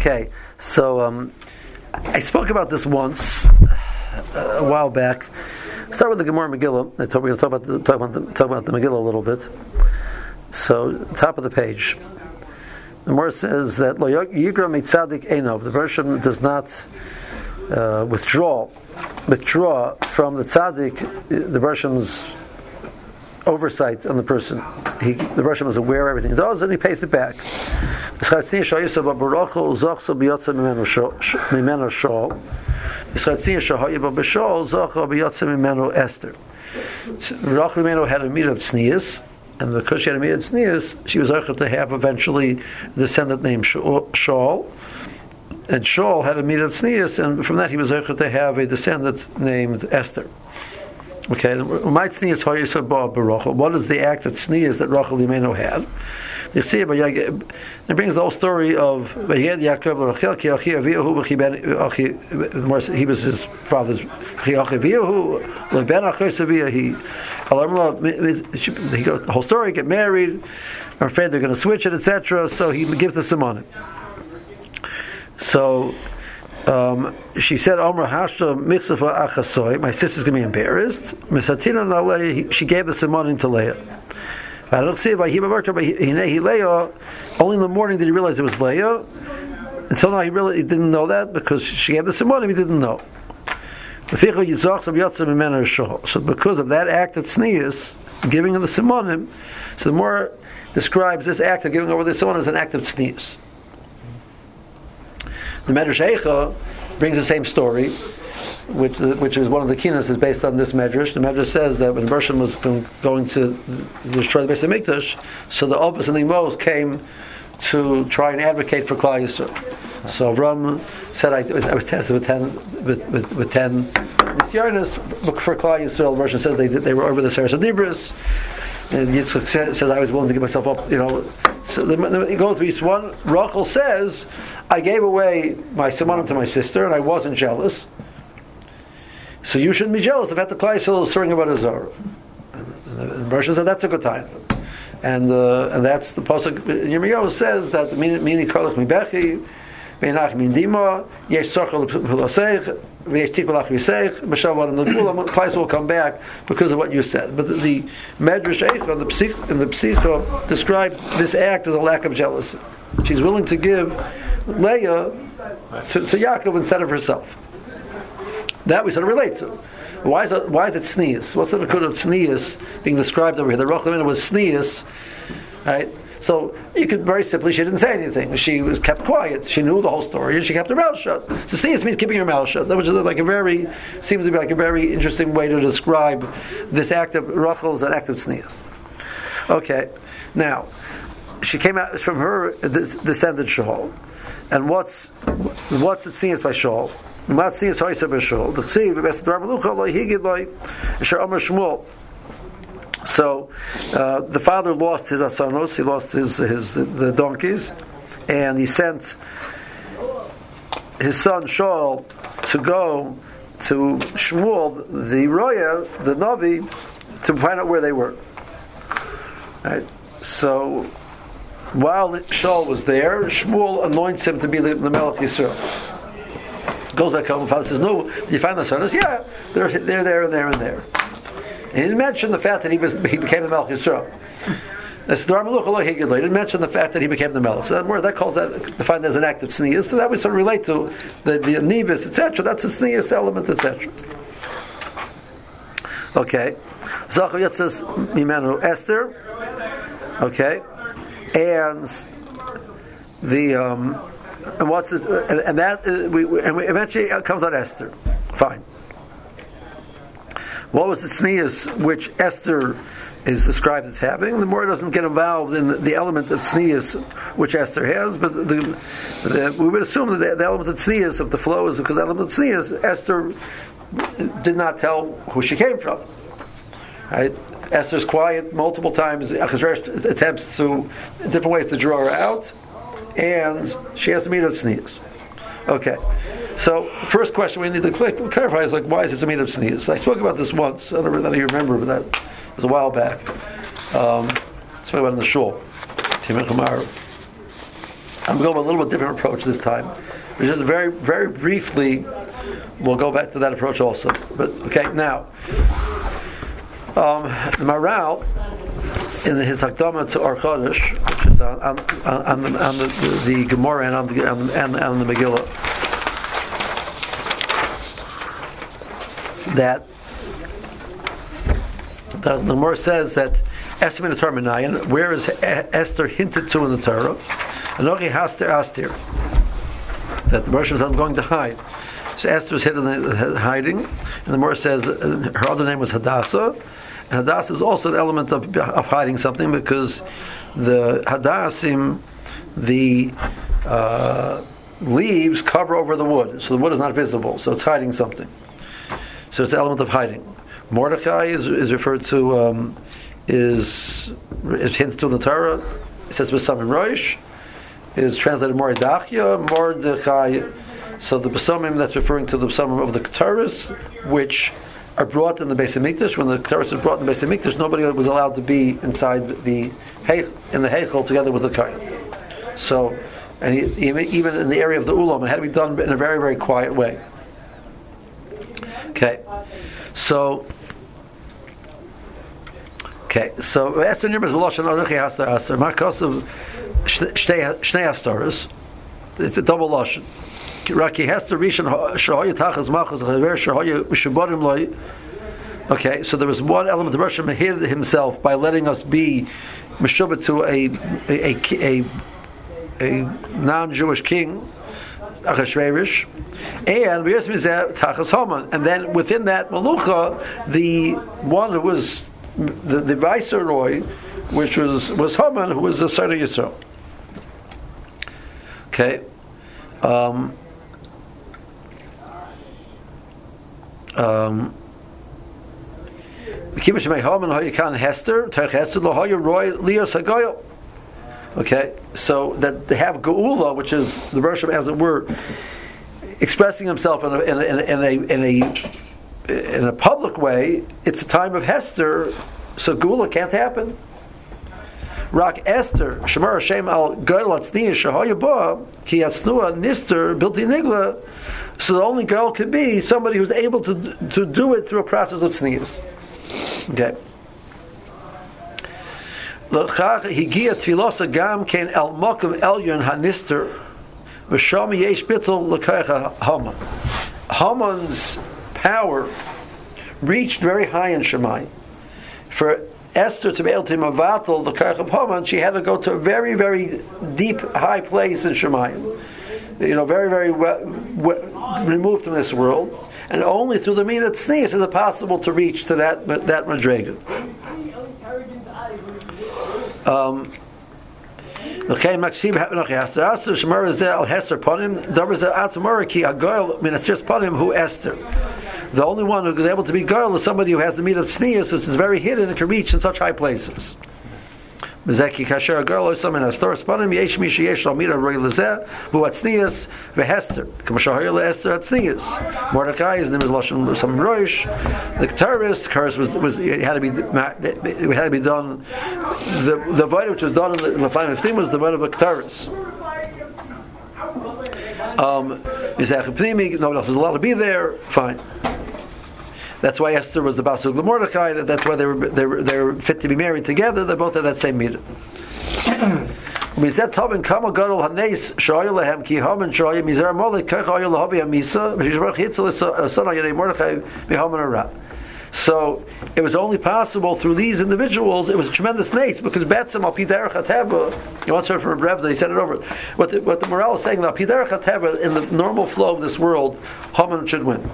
Okay, so I spoke about this once a while back. Start with the Gemara Megillah. We're going to talk about the Megillah a little bit. So, top of the page, the Gemara says that Lo Yigra Mitzadik Einov. The version does not withdraw from the tzaddik. The version's oversight on the person. The Russian was aware of everything he does, and he pays it back. Rachel had a meet of tznius, and because she had a meet of tznius, she was able to have eventually a descendant named Shaul, and Shaul had a meet of tznius, and from that he was able to have a descendant named Esther. Okay, what is the act of tznius that Rachel Imenu had? You see, it brings the whole story of he was his father's. The whole story, get married, I'm afraid they're going to switch it, etc. So he gives the simonim. So she said, "Omra Hashta Mitzvah Achasoy." My sister's going to be embarrassed. Misatina Nalei. She gave the simonim to Leah. I don't see by Leah. Only in the morning did he realize it was Leah. Until now, he didn't know that because she gave the simonim. He didn't know. So because of that act of tznius, giving of the simonim, so the more describes this act of giving over the simonim as an act of tznius. The Medrash Eicha brings the same story, which is one of the kinas is based on this Medrash. The Medrash says that when Bershom was going to destroy the Beis HaMikdash, so the Obas and the Emos came to try and advocate for Klal Yisrael. So Avram said, "I was tested with 10 Nisyonos for Klal Yisrael." The Bershom says they were over the Seres Adibris, and Yitzchak says, "I was willing to give myself up." So you go through each one. Rachel says, "I gave away my simonim to my sister, and I wasn't jealous. So you shouldn't be jealous of that the Klal Yisrael is serving about a Zorah." And the Bershom said, "That's a good time." And that's the pasuk. Yirmiyahu says that mini kolach mibechi, v'enach min dima, yesh tzorcha l'pulaseich, v'yesh tikulach v'seich, b'shavar and the Klal Yisrael will come back because of what you said. But the Medrash Eicha and the Psicha describe this act as a lack of jealousy. She's willing to give Leah to Yaakov instead of herself. That we sort of relate to. Why is it tznius? What's the good of tznius being described over here? The Rachel was tznius, right? So you could very simply, she didn't say anything. She was kept quiet. She knew the whole story, and she kept her mouth shut. So tznius means keeping her mouth shut. That was like seems to be like a very interesting way to describe this act of Rachel as an act of tznius. Okay, now she came out from her descendant Shaul, and what's the tznius by Shaul? So the father lost his asanos, he lost the donkeys, and he sent his son Shaul to go to Shmuel, the Roya, the Navi, to find out where they were. Right? So while Shaul was there, Shmuel anoints him to be the Melech Yisrael. Goes back home, and father says, "No, did you find the sons?" Yeah, they're there and there and there. And he didn't mention the fact that he became the Melech Yisrael. He didn't mention the fact that he became the Melech. So that word calls that defined as an act of tznius. So that we sort of relate to the nivus, etc. That's a tznius element, etc. Okay, Zachar Yitzes Mimenu Esther. Okay, and the. And what's it? And that we eventually it comes out Esther. Fine. What was the tznius which Esther is described as having? The more doesn't get involved in the element of tznius which Esther has, but we would assume that the element of tznius of the flow is because the element of tznius Esther did not tell who she came from. Right? Esther's quiet multiple times. Achashverosh attempts to different ways to draw her out. And she has to meet up tznius. Okay. So, first question we need to clarify is why is it a meet up tznius? I spoke about this once. I don't know if you remember, but that was a while back. I spoke about it in the shul. I'm going with a little bit different approach this time. Just very, very briefly, we'll go back to that approach also. But okay, now the Maral in his Hakdama to Or Chodesh, which is on the Gemara and on the Megillah, that the Gemara says that Esther in the Torah Menayan, where is Esther hinted to in the Torah? Anochi Haster Astir, that the Moshe said, I'm going to hide. So Esther was hiding, and the Gemara says her other name was Hadassah, and Hadassah is also an element of hiding something, because the Hadassim, the leaves cover over the wood, so the wood is not visible, so it's hiding something. So it's an element of hiding. Mordechai is referred to, is hinted to in the Torah. It says Besamim Roish, is translated Mordechai. So the Besamim that's referring to the Besamim of the Keteris, which are brought in the Beis Hamikdash. When the Keteris is brought in the Beis Hamikdash, nobody was allowed to be inside in the Heichel together with the Kohen. So, and even in the area of the Ulam, it had to be done in a very, very quiet way. Okay, so after Nirmas V'Loshan Aruchi Hasta Aster, Markos of Shnei Astoris, it's a double Loshan. Raki Hester Rishon Shahoya Tachas Machos Chaver Shahoya Mishaborim Loi. Okay, so there was one element of Rosh hid himself by letting us be Meshubah to a non-Jewish king, Achashverosh, and then within that Malucha, the one who was the viceroy, which was Haman, who was the son of Yisrael. Okay. Okay, so that they have Geula, which is the Rosham, as it were, expressing himself in a public way. It's a time of Hester, so Geula can't happen. Rak Esther, Shemar Hashem al Geil Atzniya Shahoyabah Ki Atznuah Nister Bilti Nigla. So the only girl could be somebody who's able to do it through a process of tznius. Okay. Higia Tfilosa Gam Ken El Mokum Elyon Hanister V'Sham Yesh Bittul L'Kaycha Haman. Haman's power reached very high in Shemai. For Esther to be able to mavatal the Karch of Haman, she had to go to a very, very deep, high place in Shemayim. Very, very removed from this world, and only through the Midat Tznius is it possible to reach to that Madrega. The only one who is able to be girl is somebody who has the meat of tznius, which is very hidden and can reach in such high places. Mordechai is nimis lashon some roish. The curse was it had to be done. The void which was done in the final thing was the void of a Ktaris. Nobody else is allowed to be there. Fine. That's why Esther was the Basug Mordechai. That's why they were fit to be married together. They both had that same meter. We said Tovin Kama Gadol Hanes Shoya Lehem Ki Haman Shoya Mizar Molek Kachaya Lahavi Amisa V'Yishbrach Hitzel Son Ayadei Mordechai V'Haman Ara. So it was only possible through these individuals. It was a tremendous nace because Betzim Al Piderach Hateva. You once heard from a Rebbe, he said it over. What the morale is saying, that Piderach Hateva, in the normal flow of this world, Haman should win.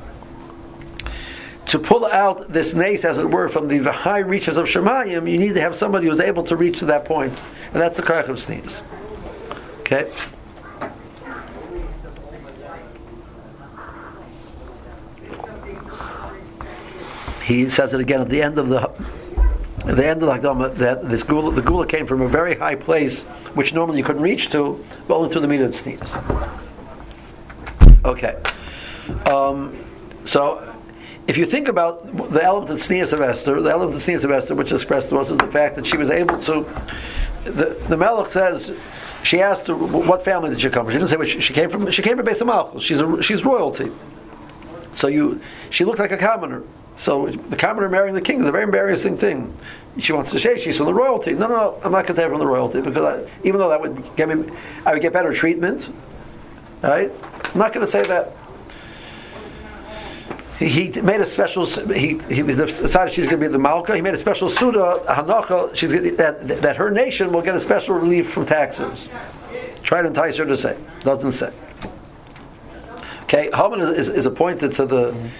To pull out this nace, as it were, from the high reaches of Shemayim, you need to have somebody who's able to reach to that point, and that's the Karach of Tznius. Okay. He says it again at the end of the Hakdama that the Gula came from a very high place, which normally you couldn't reach to, but only through the Midah of Tznius. Okay. So, if you think about the element of Tznius of Esther, which is expressed to us is the fact that she was able to. The Melech says she asked her, what family did she come from? She didn't say which she came from. She came from Beis Malchus. She's royalty. So she looked like a commoner. So the commoner marrying the king is a very embarrassing thing. She wants to say she's from the royalty. No, I'm not going to take her from the royalty because even though that would get me, I would get better treatment. Right? I'm not going to say that. He made a special. He decided she's going to be the Malka. He made a special suda hanacha. She's that her nation will get a special relief from taxes. Try to entice her to say. Doesn't say. Okay, Haman is appointed to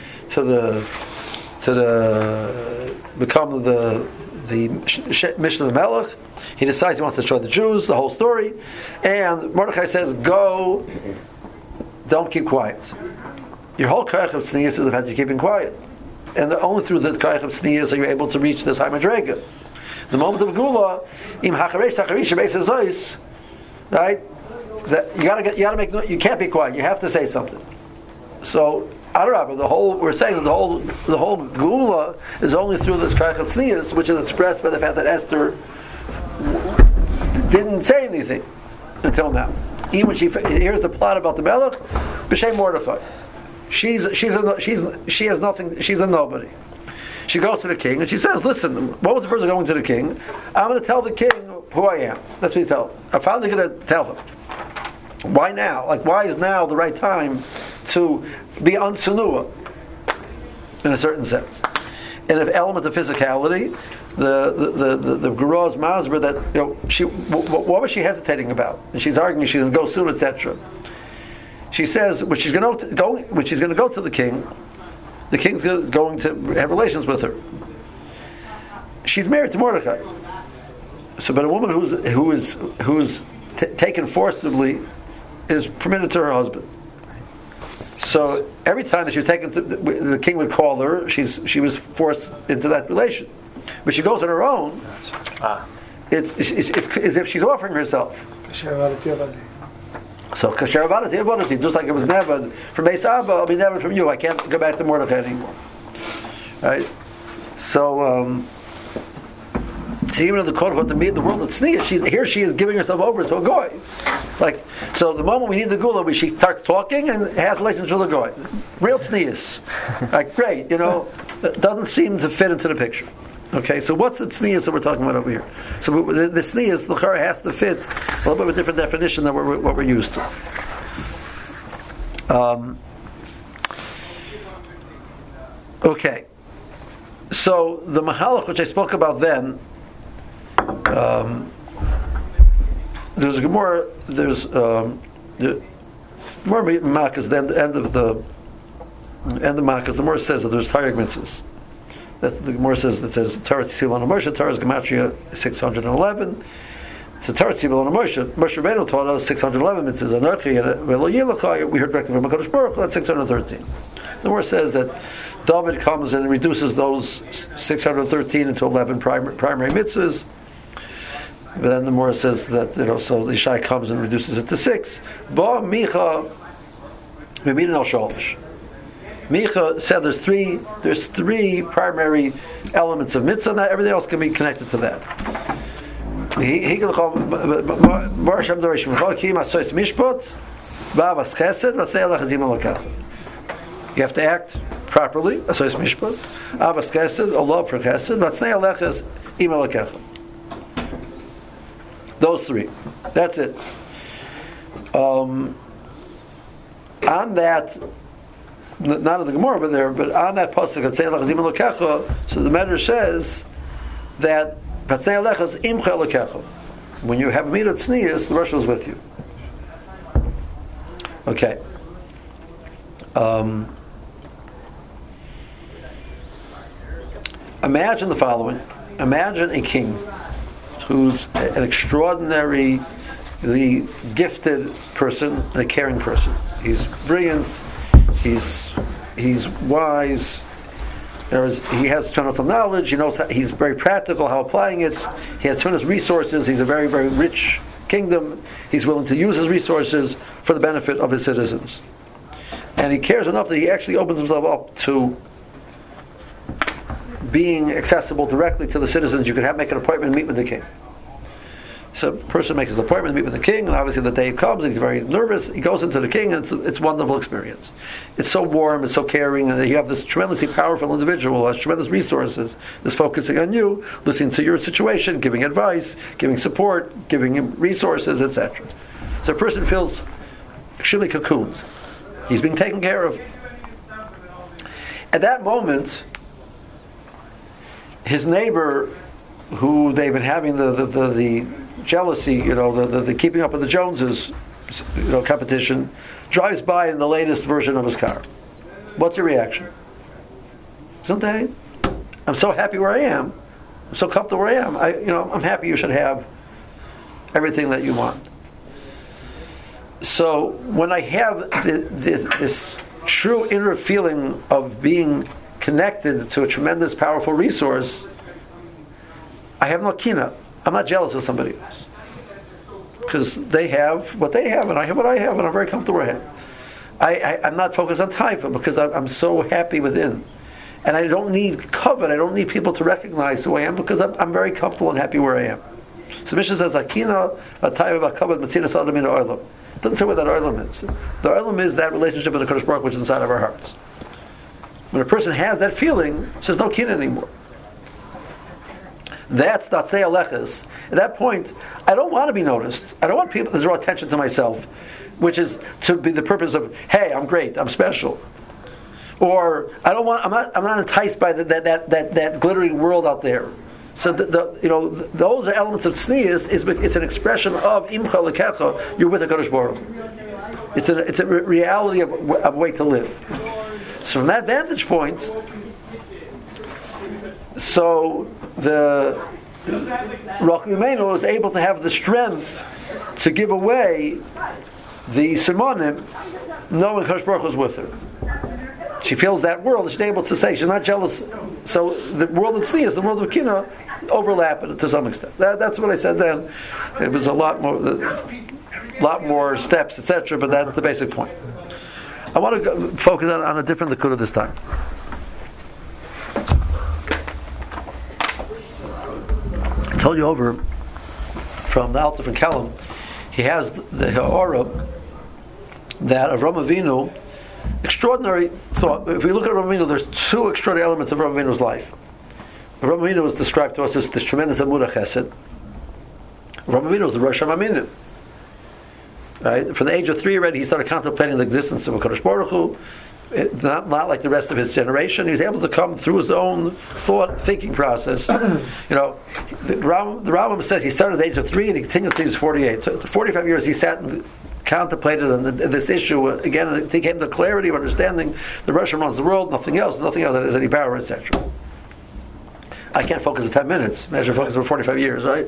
become the Mishnah of the Melech. He decides he wants to destroy the Jews. The whole story, and Mordechai says, "Go, don't keep quiet." Your whole Koyach of Tznius is about you keeping quiet. And only through the Koyach of Tznius are you able to reach this high Madrega. The moment of Gula, im hacharesh tacharish beis hazois, right? That you gotta make. You can't be quiet. You have to say something. So, Adarabah, we're saying that the whole Gula is only through this Koyach of Tznius, which is expressed by the fact that Esther didn't say anything until now. Even when she hears the plot about the Melech, b'shem Mordechai. She has nothing. She's a nobody. She goes to the king and she says, "Listen, what was the person going to the king? I'm going to tell the king who I am." That's what he tells. I'm finally going to tell him. Why now? Like, why is now the right time to be unsanua in a certain sense? And an element of physicality, the Guru's masber that what was she hesitating about? And she's arguing she's going to go soon, etc. She says when she's going to go to the king, the king's going to have relations with her. She's married to Mordechai. So, but a woman who's taken forcibly is permitted to her husband. So every time that she was taken, the king would call her. She was forced into that relation. But she goes on her own. It's as if she's offering herself. So kasher avadati, just like it was never from Beis Abba, I'll be never from you. I can't go back to Mordechai anymore. Right? So, even in the court of the world of Tznius, she is giving herself over to a goy. Like, so the moment we need the gula, she starts talking and has relations with a goy. Real Tznius. Like, great, it doesn't seem to fit into the picture. Okay, so what's the tznius that we're talking about over here? So the tznius, the chara, has to fit a little bit of a different definition than what we're used to. Okay, so the mahalach which I spoke about then, there's Gemara. There's the Gemara Makkos. The end of Makkos. The Gemara says that there's Taryag mitzvahs. That the Gemara says that there's Torah Tzibul on Moshe. Torah's Gematria 611. So Torah Tzibul on Moshe. Moshe Rabbeinu taught us 611 mitzvahs. Anochi and Velo Yilachai. We heard directly from Hakadosh Baruch Hu. That's 613. The Gemara says that David comes and reduces those 613 into 11 primary mitzvahs. But then the Gemara says that so the Ishai comes and reduces it to 6. Ba Micha Mimidin al Sholish. Micha said there's three primary elements of mitzvah, and everything else can be connected to that. You have to act properly, a love for chesed, those three. That's it. On that, not in the Gemara, but on that pasuk, so the Medrash says that when you have a meat of tznius, the Rosh is with you. Okay. Imagine the following. Imagine a king who's an extraordinarily gifted person and a caring person. He's brilliant. He's wise. He has tremendous knowledge. He knows he's very practical how applying it. He has tremendous resources. He's a very, very rich kingdom. He's willing to use his resources for the benefit of his citizens. And he cares enough that he actually opens himself up to being accessible directly to the citizens. You could make an appointment and meet with the king. So a person makes his appointment to meet with the king, and obviously the day comes, and he's very nervous. He goes into the king, and it's a wonderful experience. It's so warm, it's so caring, and you have this tremendously powerful individual who has tremendous resources, is focusing on you, listening to your situation, giving advice, giving support, giving him resources, etc. So a person feels extremely cocooned. He's being taken care of. At that moment, his neighbor, who they've been having the jealousy, the keeping up with the Joneses, competition, drives by in the latest version of his car. What's your reaction? Someday, I'm so happy where I am. I'm so comfortable where I am. I'm happy you should have everything that you want. So when I have this true inner feeling of being connected to a tremendous, powerful resource, I have no kina. I'm not jealous of somebody else. Because they have what they have, and I have what I have, and I'm very comfortable where I am. I'm not focused on taifa, because I'm so happy within. And I don't need covet, I don't need people to recognize who I am, because I'm very comfortable and happy where I am. So Mishnah says, Akina, Atayva, Kavod, Matzinas, Adamina, Oilam. It doesn't say what that Oilam is. The Oilam is that relationship with the Kodesh Baruch which is inside of our hearts. When a person has that feeling, there's no kina anymore. That's Tatzei Aleches. At that point, I don't want to be noticed. I don't want people to draw attention to myself, which is to be the purpose of, hey, I'm great, I'm special. Or I'm not enticed by that glittering world out there. So those are elements of tznius. It's an expression of imcha lekecha. You're with the Kodesh Baruch. It's a reality of a way to live. So from that vantage point, so the Rachel Imenu was able to have the strength to give away the simonim, knowing Kodesh Baruch was with her. She feels that world. She's able to say she's not jealous. So the world of tznius, the world of kina, overlap to some extent. That's what I said then. It was a lot more steps, etc. But that's the basic point. I want to focus on a different Nakuda this time. I told you over from the Alter from Kelm, he has the Ha'ara that Avraham Avinu, extraordinary thought. If we look at Avraham Avinu, there's two extraordinary elements of Avraham Avinu's life. Avraham Avinu was described to us as this tremendous Amud Chesed. Avraham Avinu was the Rosh Hashanah. Right? From the age of 3 already, he started contemplating the existence of a Kodesh Baruch Hu. Not like the rest of his generation. He was able to come through his own thinking process. The Rambam says he started at the age of 3 and he continued until he was 48. So 45 years he sat and contemplated on this issue. Again, it came to clarity of understanding the Russian runs the world, nothing else that has any power, etc. I can't focus for 10 minutes. Imagine focus for 45 years, right?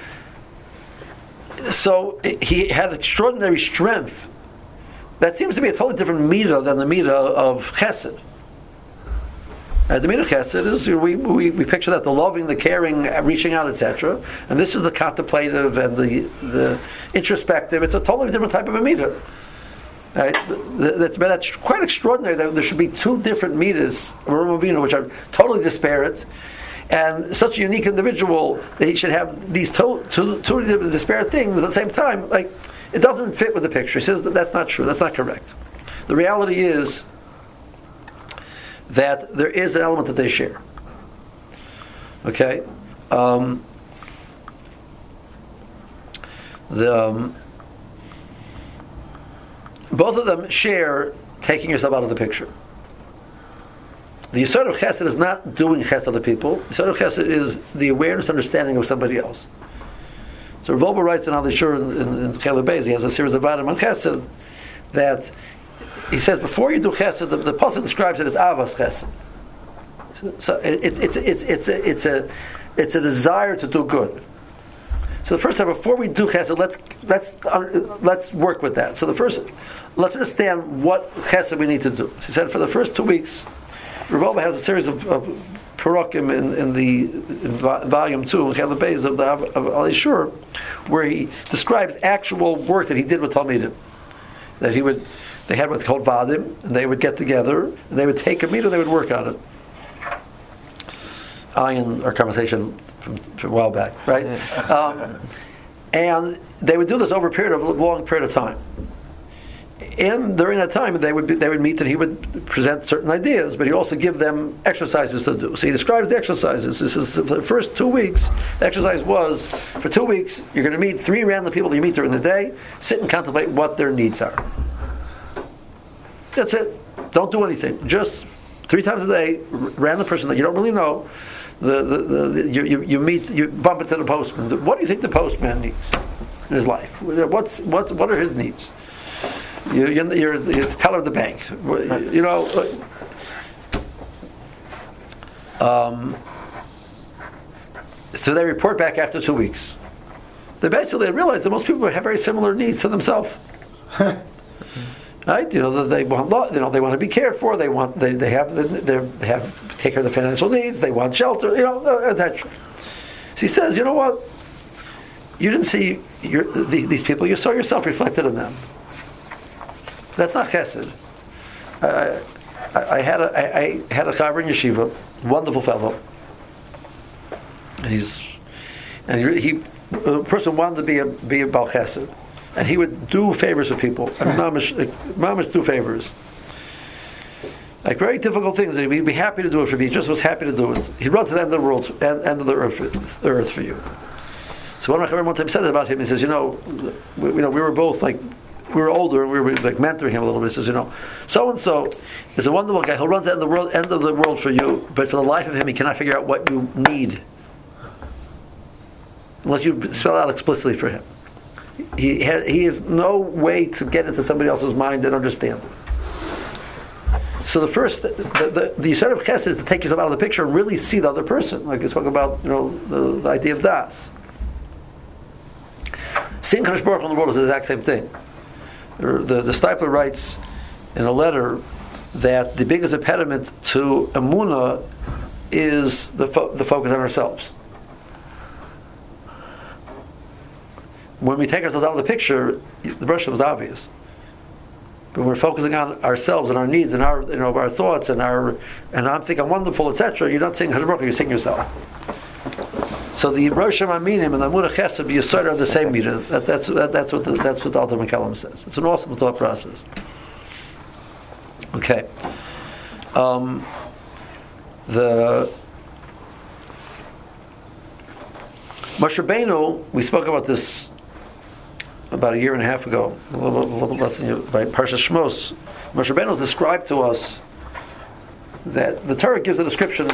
So he had extraordinary strength. That seems to be a totally different midah than the midah of chesed. The midah of chesed is we picture that the loving, the caring, reaching out, etc. And this is the contemplative and the introspective. It's a totally different type of a midah. Right? That's quite extraordinary. That there should be two different midahs of Avraham Avinu, which are totally disparate. And such a unique individual that he should have these two disparate things at the same time. Like, it doesn't fit with the picture. He says that's not true. That's not correct. The reality is that there is an element that they share. Okay, both of them share taking yourself out of the picture. The Yisod of Chesed is not doing Chesed to people. The Yisod of Chesed is the awareness, understanding of somebody else. So Rav Wolbe writes in Al-Yishur in Chelek Beis, he has a series of Vadim on Chesed, that he says before you do Chesed, the Pasuk describes it as Avas Chesed. So it's a desire to do good. So the first time, before we do Chesed, let's work with that. So let's understand what Chesed we need to do. He said for the first 2 weeks, Rav Wolbe has a series of Parakim in volume 2, Chelek Beis of Al-Yishur, where he describes actual work that he did with Talmidim. That they had what's called Vadim, and they would get together, and they would take a meter, and they would work on it. In our conversation from a while back, right? And they would do this over a long period of time. And during that time, they would meet, and he would present certain ideas, but he also give them exercises to do. So he describes the exercises. This is for the first 2 weeks. The exercise was, for 2 weeks, you're going to meet 3 random people that you meet during the day, sit and contemplate what their needs are. That's it. Don't do anything. Just 3 times a day, random person that you don't really know, you meet, you bump into the postman. What do you think the postman needs in his life? What are his needs? You're the teller of the bank. You know. So they report back after 2 weeks. They basically realize that most people have very similar needs to themselves. Right? You know, they want love. You know, they want to be cared for. They have to take care of the financial needs. They want shelter. You know, that. So he says, you know what? You didn't see these people. You saw yourself reflected in them. That's not chesed. I had a chaver in yeshiva, wonderful fellow. And he the person wanted to be a bal chesed, and he would do favors for people. And mamish do favors, like very difficult things. He'd be happy to do it for me. He just was happy to do it. He'd run to the end of the world, end of the earth for you. So one of my one time said about him. He says, we were both like. We were older, and we were like mentoring him a little bit. He says, so and so is a wonderful guy. He'll run to the end of the world for you, but for the life of him, he cannot figure out what you need unless you spell it out explicitly for him. He has no way to get into somebody else's mind and understand it. So the first, the sort of chesed is to take yourself out of the picture and really see the other person. Like you spoke about, the idea of das. Seeing Kadosh Baruch Hu in the world is the exact same thing. The Stipler writes in a letter that the biggest impediment to Emunah is the focus on ourselves. When we take ourselves out of the picture, the brush was obvious. But we're focusing on ourselves and our needs and our thoughts and I'm thinking I'm wonderful, etc. You're not saying Kadosh Baruch Hu, you're saying yourself. So the Rosh Haminim and the Emunah Chesed be sort of the same meter. That's what the Alter McCallum says. It's an awesome thought process. Okay. The Moshe Rabbeinu, we spoke about this about a year and a half ago, a little less than by Parsha Shmos. Moshe Rabbeinu described to us that the Torah gives a description.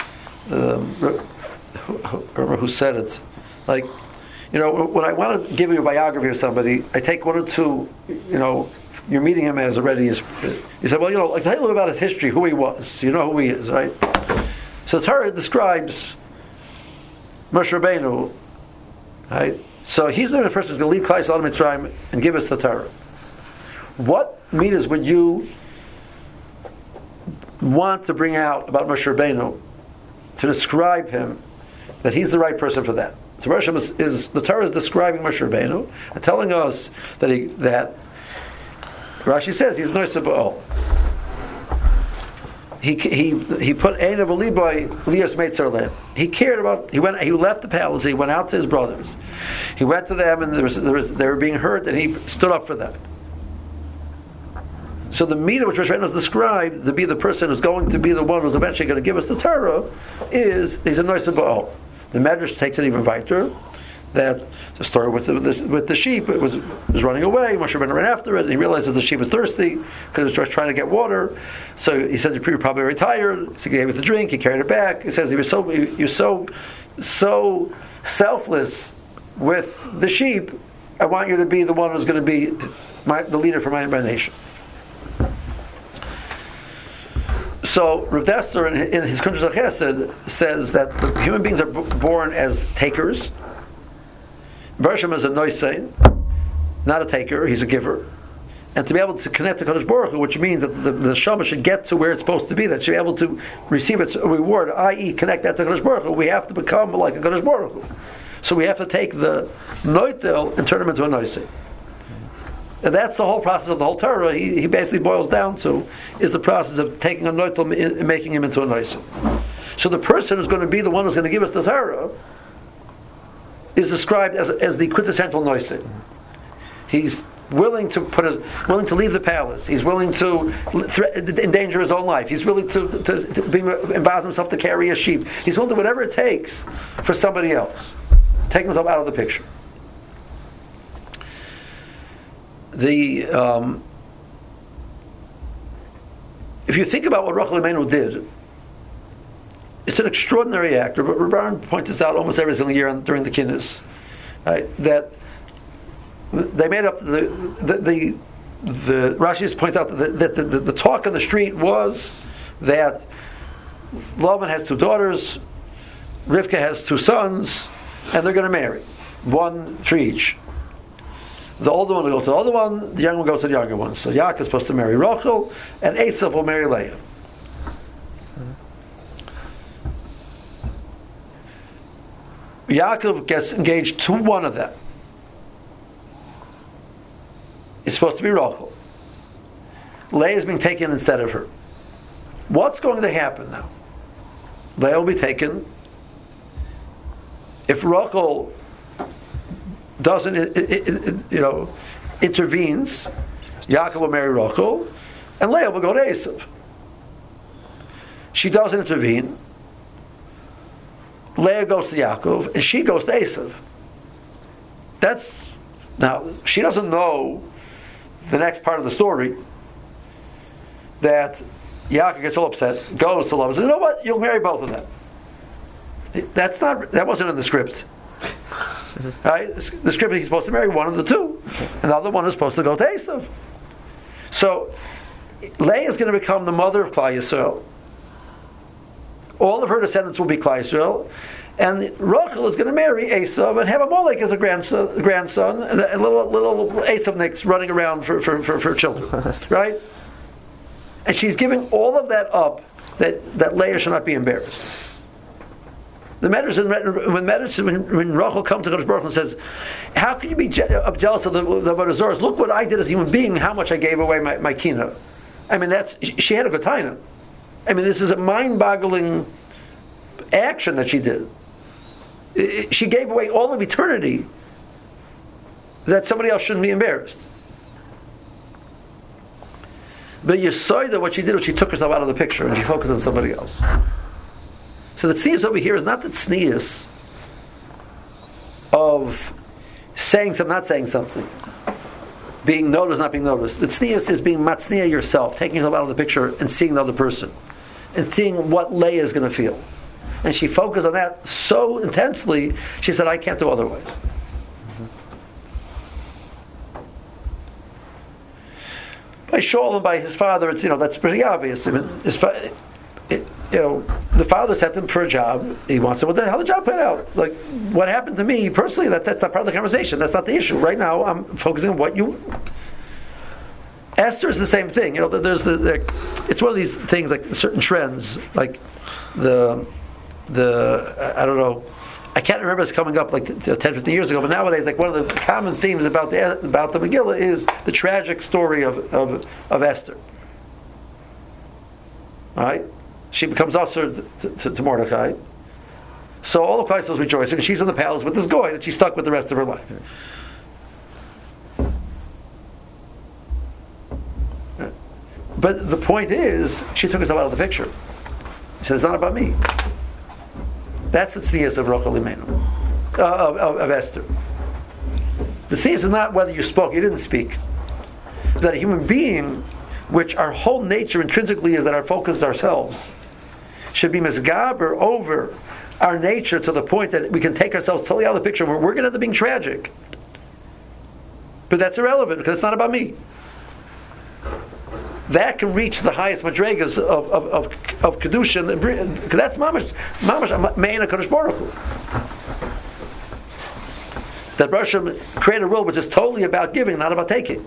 Who said it? Like, when I want to give you a biography of somebody, I take one or two. You're meeting him as already. You said, well, like tell you a little about his history, who he was. You know who he is, right? So the Torah describes Moshe Rabbeinu, right? So he's the person who's going to lead Klal Yisrael out of Mitzrayim and give us the Torah. What meters would you want to bring out about Moshe Rabbeinu to describe him that he's the right person for that? So the Torah is describing Moshe Rabbeinu and telling us that Rashi says he's Noiseh Ba'ol. He put Ein of Aliboy Lios Meitzer Lem. He cared about. He left the palace. He went out to his brothers. He went to them, and they were being hurt, and he stood up for them. So the meter which Rosh Hashanah is described to be the person who's going to be the one who's eventually going to give us the Torah he's a Noiseh Ba'ol. The Medrash takes it even weiter, that the story with the sheep, it was running away. Moshe Rabbeinu ran after it, and he realized that the sheep was thirsty because it was trying to get water. So he said, "You're probably very tired." So he gave it the drink. He carried it back. He says, "He was so selfless with the sheep. I want you to be the one who's going to be the leader for my nation." So Rav Dessler in his Kuntres HaChesed says that the human beings are born as takers. Bershom is a noiseh, not a taker, he's a giver. And to be able to connect to Kadosh Baruch Hu, which means that the Shama should get to where it's supposed to be, that should be able to receive its reward, i.e. connect that to Kadosh Baruch Hu, we have to become like a Kadosh Baruch Hu. So we have to take the noitel and turn him into a noiseh. And that's the whole process of the whole Torah. He basically boils down to is the process of taking a noitel and making him into a noiseh. So the person who's going to be the one who's going to give us the Torah is described as the quintessential noising. He's willing to leave the palace. He's willing to endanger his own life. He's willing to involve himself to carry a sheep. He's willing to do whatever it takes for somebody else. Take himself out of the picture. If you think about what Rachel Imenu did, it's an extraordinary act. Rabban points this out almost every single year during the Kinnis, right? That they made up the Rashi points out that the talk on the street was that Laban has 2 daughters, Rivka has 2 sons, and they're going to marry, 1 for each. The older one will go to the older one, the younger one goes to the younger one. So Yaakov is supposed to marry Rachel, and Esav will marry Leah. Yaakov gets engaged to one of them. It's supposed to be Rachel. Leah is being taken instead of her. What's going to happen now? Leah will be taken. If Rachel doesn't, intervenes, Yaakov will marry Rachel, and Leah will go to Esav. She doesn't intervene. Leah goes to Yaakov, and she goes to Esav. Now, she doesn't know the next part of the story, that Yaakov gets all upset, goes to Laban, says, you know what, you'll marry both of them. That wasn't in the script. Right? The script, he's supposed to marry one of the 2, and the other one is supposed to go to Esav. So, Leah is going to become the mother of Klal Yisrael. All of her descendants will be Klal Yisrael, and Rachel is going to marry Esav and have Amalek as a grandson, and little Esavniks running around for children, right? And she's giving all of that up, that Leah should not be embarrassed. The Medrash, when Rachel comes to Kadosh Baruch Hu and says, "How can you be jealous of the Avodah? Look what I did as a human being. How much I gave away my kina." I mean, she had a good time. I mean, this is a mind-boggling action that she did. She gave away all of eternity that somebody else shouldn't be embarrassed. But you saw that what she did was she took herself out of the picture and she focused on somebody else. So the tznius over here is not the tznius of saying something, not saying something, being noticed, not being noticed. The tznius is being matzniya yourself, taking yourself out of the picture and seeing the other person, and seeing what Leah is going to feel. And she focused on that so intensely, she said, I can't do otherwise. By Shaul and by his father, it's, that's pretty obvious. I mean, the father sent him for a job. He wants to know how the job played out. Like, what happened to me personally, that's not part of the conversation. That's not the issue. Right now, I'm focusing on what you... Esther is the same thing. There's it's one of these things, like certain trends, like I don't know, I can't remember it's coming up like 10, 15 years ago, but nowadays, like one of the common themes about the Megillah is the tragic story of Esther. All right? She becomes usher to Mordechai. So all of Klal is rejoicing, and she's in the palace with this guy that she's stuck with the rest of her life. But the point is, she took herself out of the picture. She said, it's not about me. That's the tznius of Rachel Imenu, of Esther. The tznius is not whether you spoke, you didn't speak. That a human being, which our whole nature intrinsically is that our focus is ourselves, should be misgaber over our nature to the point that we can take ourselves totally out of the picture where we're going to end up being tragic. But that's irrelevant because it's not about me. That can reach the highest madregas of kedusha, because that's mamash me'ena Kadosh Baruch Hu. That Baruch Hashem created a world which is totally about giving, not about taking.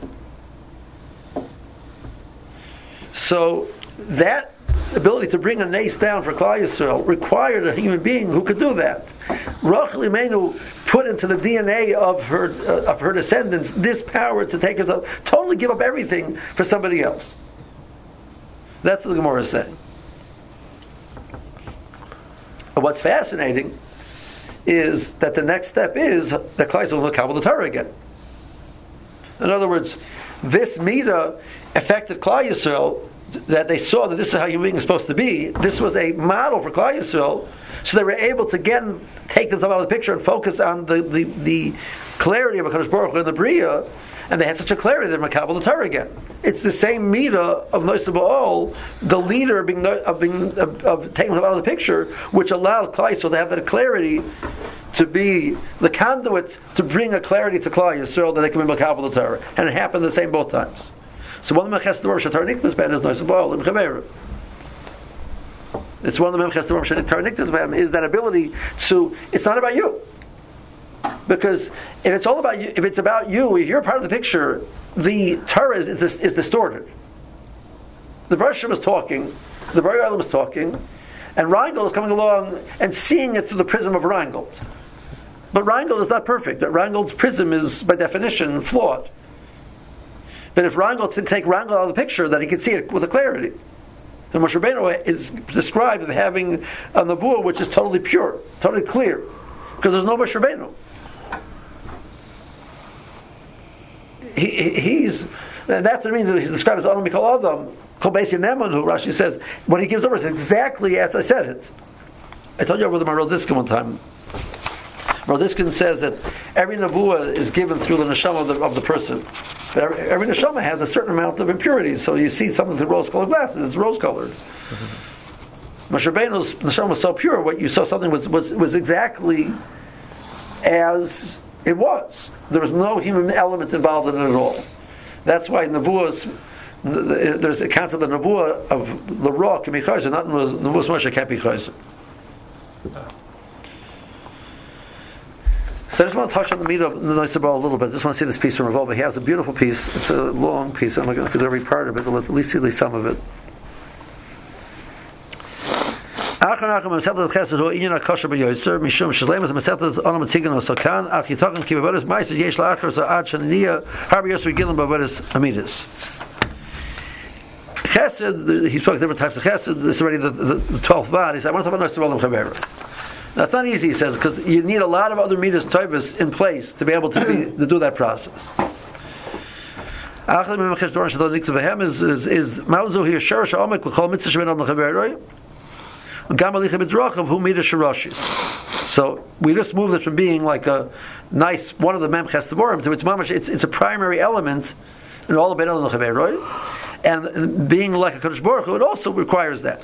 So that ability to bring a nace down for Klal Yisrael required a human being who could do that. Rachel Imenu put into the DNA of her descendants this power to take herself, totally give up everything for somebody else. That's what the Gemara is saying. And what's fascinating is that the next step is that Klal Yisrael will kabel the Torah again. In other words, this Midah affected Klal Yisrael, that they saw that this is how human being is supposed to be. This was a model for Klal Yisrael, so they were able to again take themselves out of the picture and focus on the clarity of HaKadosh Baruch Hu and the Bria, and they had such a clarity that Makabel the Torah again. It's the same Midah of Noisa Ba'ol, the leader of taking them out of the picture, which allowed Klal Yisrael to have that clarity, to be the conduit to bring a clarity to Klal Yisrael that they can be Makabel the Torah, and it happened the same both times. So one of the Memches Devarim Shatar Niktas Ben is Noisa Ba'ol in Chaveru. It's one of the Memches Devarim Shatar Niktas Ben is that ability to. It's not about you. Because if it's all about you, if it's about you, if you're part of the picture, the Torah is distorted. The Baruch was talking, the Baruch was talking, and Reingold is coming along and seeing it through the prism of Reingold. But Reingold is not perfect. Reingold's prism is, by definition, flawed. But if Reingold can take Reingold out of the picture, then he can see it with a clarity. And Moshe Rabbeinu is described as having a nevuah which is totally pure, totally clear, because there's no Moshe Rabbeinu. He's, and that's what it means that he's described as Adam Mikol Adam, Kol Beis Yeneman, who Rashi says, when he gives over, it's exactly as I said it. I told you over the Maral Diskin one time. Maral Diskin says that every nevuah is given through the neshama of the person. But every neshama has a certain amount of impurities, so you see something through rose-colored glasses, it's rose-colored. Moshe Rabbeinu's neshama was so pure, what you saw something was exactly as it was. There was no human element involved in it at all. That's why nevuahs, there's accounts of the nevuah of the raw can be chayzer, not nevuahs Moshe can't be chayzer. So I just want to touch on the meat of the Noisa Ba'ol a little bit. I just want to see this piece from Revolver. He has a beautiful piece. It's a long piece. I'm not going to do every part of it, but at least see some of it. Achar nacham Masechet Chesed hu inyan hakosher b'yoyser mishum shleimus Masechet Onam Tzigan Osokan ach yitochen ki b'avodas ma'aser yesh la'achar sa'ad sheniyah har b'yoyser gilim b'avodas amidus. Chesed, he spoke different types of Chesed. This is already the 12th Vad. He said, I want to talk about Noisa Ba'ol and Chavera. Now it's not easy, he says, because you need a lot of other midas toivus in place to be able to do that process. Is Mauzu here Sharash Omek will call Mitzvah Shemin on the Chaveroi? So we just moved it from being like a nice one of the Memches Devarim to its mamash. It's a primary element in all the Ben on the Chaveroi, and being like a Kodesh Baruch Hu, it also requires that.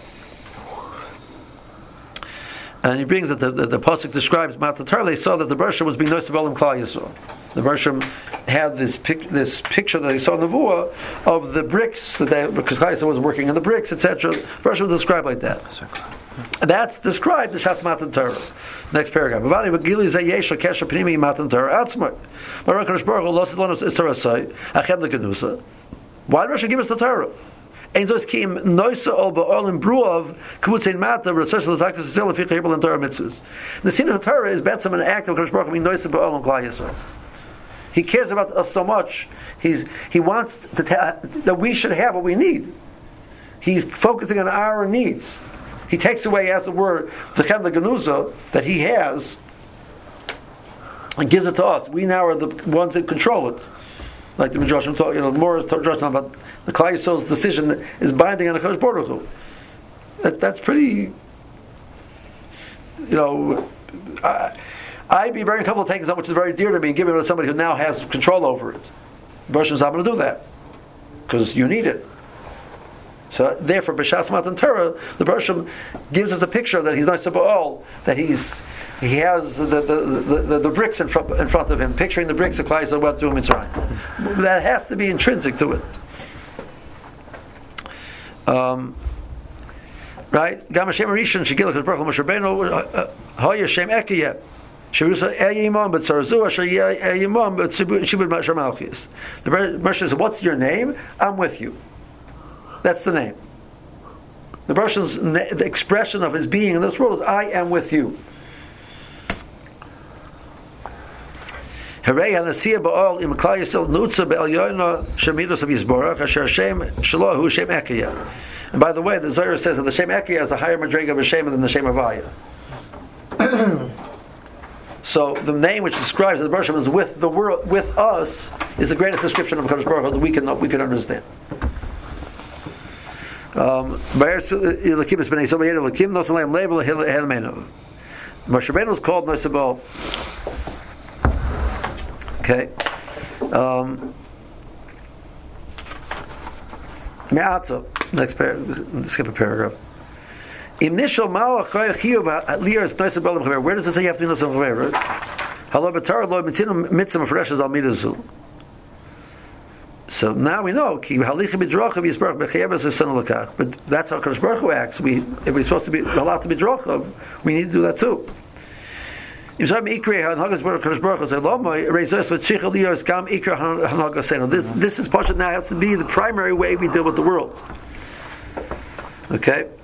And he brings that the pasuk describes Matan Torah. They saw that the Baruch was being Noisa Ba'ol Klal Yisrael. The Baruch had this picture that he saw in the Nevuah of the bricks that because Klal Yisrael was working on the bricks, etc. Baruch was described like that. And that's described in Shas Matan Torah. Next paragraph. V'vani v'gili zeh yesh l'kesher pnimi Matan Torah atzmai. Baruch Kodesh Baruch Hu lo sid lanu es Torah say achem l'kedusa. Why did Baruch give us the Torah? And those came noisa ol ba'ol in bruav k'mutzein mata v'rotzosh l'zakas yisrael l'fi chayibel and Torah mitzvahs. The sin of the Torah is betzim an act of Kodesh Baruch Hu being noisa ba'ol and Klal Yisrael. He cares about us so much. He wants to that we should have what we need. He's focusing on our needs. He takes away, as it were, the chem the genuza that he has, and gives it to us. We now are the ones that control it. Like the Midrashim talk, more is Midrashim about the Klal Yisrael's decision that is binding on the Kodesh Baruch Hu. That's pretty. I'd be very uncomfortable taking something which is very dear to me and giving it to somebody who now has control over it. The Baruch is not going to do that because you need it. So therefore, b'shas Matan Torah, the Baruch gives us a picture that he's not Ba'ol, that he has the bricks in front of him, picturing the bricks of Klal Yisrael went through Mitzrayim. That has to be intrinsic to it, right? Gam Hashem Rishon Shegilach Baruch Moshe Rabbeinu Hoya Hashem Ekiyeh Sherusa Eyimon but Tzarzu Asher Eyimon but Shibud Mashar Malchis. The Baruch says, "What's your name? I'm with you." That's the name. The Baruch's the expression of his being in this world is, "I am with you." Hooray! Hanasiya ba'ol im Klal Yisrael nutza be'elyono shemidos of Yisborach asher Shem Shalohu Shem Ekiyah. And by the way, the Zohar says that the Shem Ekiyah is a higher madrega of Hashem than the Shem Avaya. So the name which describes the Bereshit is with the world, with us, is the greatest description of HaKadosh Baruch Hu that we can understand. Moshe Rabbeinu was called Nosabal. Okay. Me'ata. Next paragraph. Skip a paragraph. Initial Malach Chiyuv Liar Nosabal Chaver. Where does it say you have to be Nosabal Chaver? Halo B'Torah Lo Mitzinu Mitzvah Mefreshes Al Midazu. So now we know, but that's how Kadosh Baruch Hu acts. If we're supposed to be allowed to be drochav, we need to do that too. This is Pashat now has to be the primary way we deal with the world. Okay.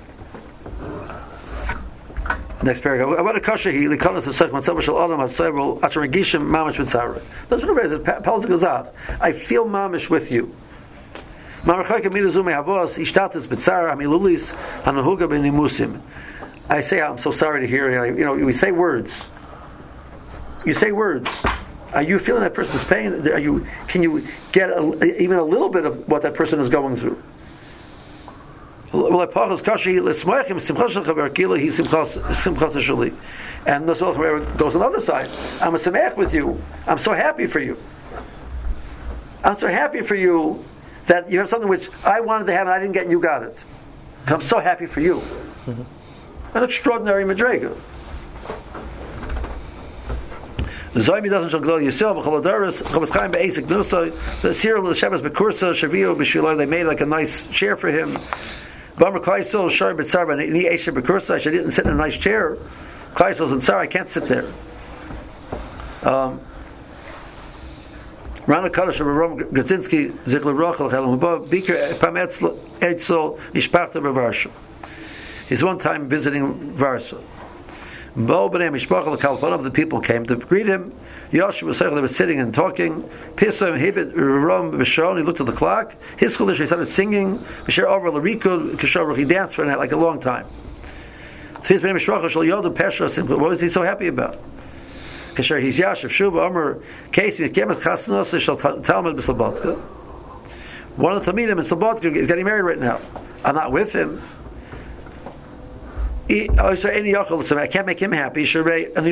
Next paragraph. About a kasha he likanas to such matzav shel adam hasevel acheragishim mamish mitzara. Those are the reasons. Paul Gazat. I feel mamish with you. Marachak amilu zume havos ishtatus mitzara amilulis hanahuga benimusim. I say I'm so sorry to hear. We say words. You say words. Are you feeling that person's pain? Can you get even a little bit of what that person is going through? And the goes on the other side. I'm a samech with you. I'm so happy for you. I'm so happy for you that you have something which I wanted to have and I didn't get and you got it. I'm so happy for you. An extraordinary madrega. Zoymi doesn't show glory yourself. Chavetz Chaim be'esik nusa. The Cyril the Shabbos bekursa shavio b'shvilo. They made like a nice chair for him. Bamar Klaisel shar b'tzar ni esher bekursa. I didn't sit in a nice chair. Klaisel's and Sarah, I can't sit there. Rana Kaddish of Ram Grodzinski Zikler Rachel Chelam Haba Biker Pametz Etzel Mishpachta Bavarsha. He's one time visiting Varsa. Bo b'nei Mishpachta Kalpon of the people came to greet him. Yoshua was they were sitting and talking. Pisam Hibit Ram B'Shon. He looked at the clock. His Cholish he started singing. B'Sher Over L'Rikud Kishav. He danced for like a long time. So his b'nei Mishpachta Shal Yodam Pesha. What was he so happy about? Kasher he's Yashav Shuba Omer Casey Kemet Chasnos Shal Talmud B'Slabotka. One of the Talmidim in Slabotka is getting married right now. I'm not with him. I can't make him happy. So I'm